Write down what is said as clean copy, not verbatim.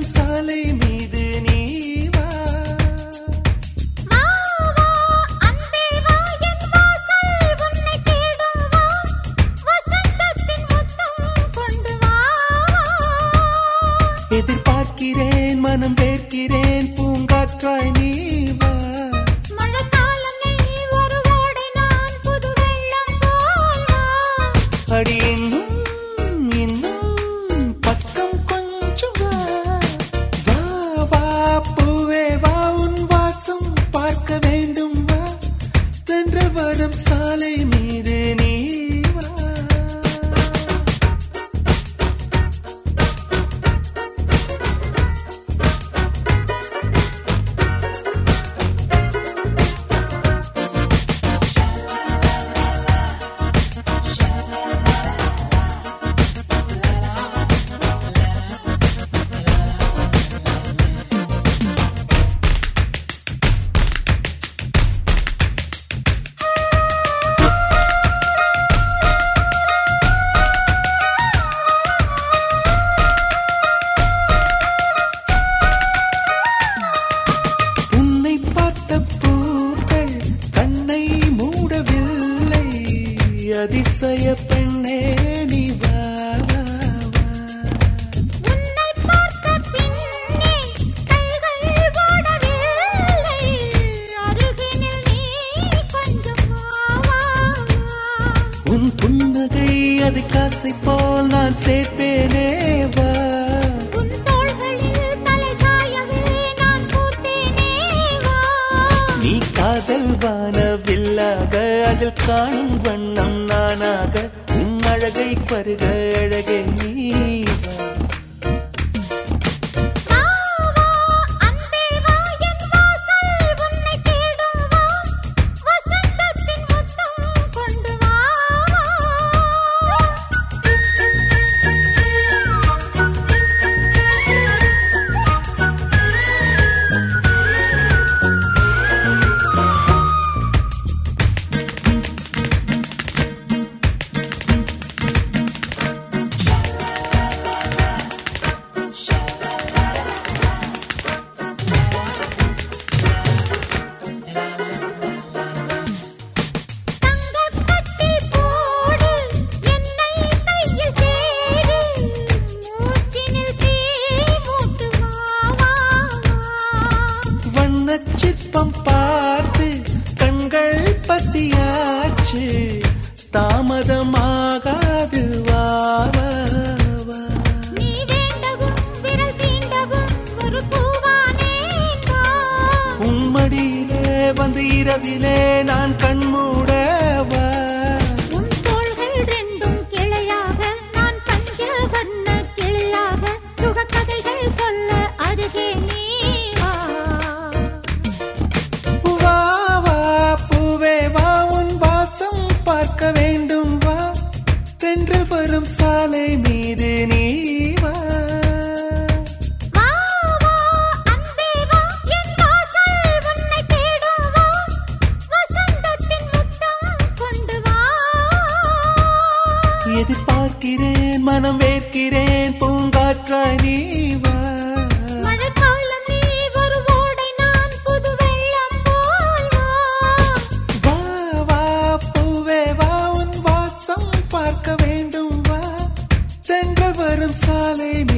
சாலை மீது நீ வா. எதிர்பார்க்கிறேன் மனம் வேர்க்கிறேன் பூங்காற்றாய் நீ வா. அடி இன்னும் இன்னும் பக்கம் கொஞ்சம் வா. வா வா பூவே வா உன் வாசம் பார்க்க வேண்டும் வா. தென்றல் வரும் சாலை மீது நீ வா. அதிசய பெண்ணே நீ வா. உன்னை பார்த்த பின்னே கைகள் ஓடவில்லை. அருகினில் நீ கொஞ்சம் வா. உன் புன்னகை அது காசை போல் நான் சேர்ப்பேனே வா. உன் தோள்களில் தலை சாயவே நான் பூத்தேனே வா. நீ காதல் வானவில்லாக அதில் காணும் வண்ணம் நானாக உன் அழகை பருக அழகே நீ வா. சிற்பம் பார்த்து கண்கள் பசியாச்சு தாமதமாகாது வா. நீ வேண்டவும் விரல் தீண்டவும் ஒரு பூவானே வா. உம்மடியிலே வந்து இரவிலே நான் கண்மூட வா. உன் தோள்கள் ரெண்டும் கிளையாக நான் பஞ்ச வண்ண கிளியாக சுகக்கதைகள் சொல்ல அருகே நீ வா. வா வா பூவே வா உன் வாசம் பார்க்க வேண்டும் வா. தென்றல் வரும் சாலை மீது நீ வா. வா வா அன்பே வா என் வாசல் உன்னை தேடும் வா. வசந்தத்தின் முத்தம் கொண்டு வா. எதிர்பார்க்கிறேன் மனம் வேர்க்கிறேன் பூங்காற்றாய் நீ வா. மழைக்காலம் நீ ஒரு ஓடை நான் புது வெள்ளம் போல் வா. வா வா பூவே வா உன் வாசம் பார்க்க வேண்டும் வா. தென்றல் வரும் சாலை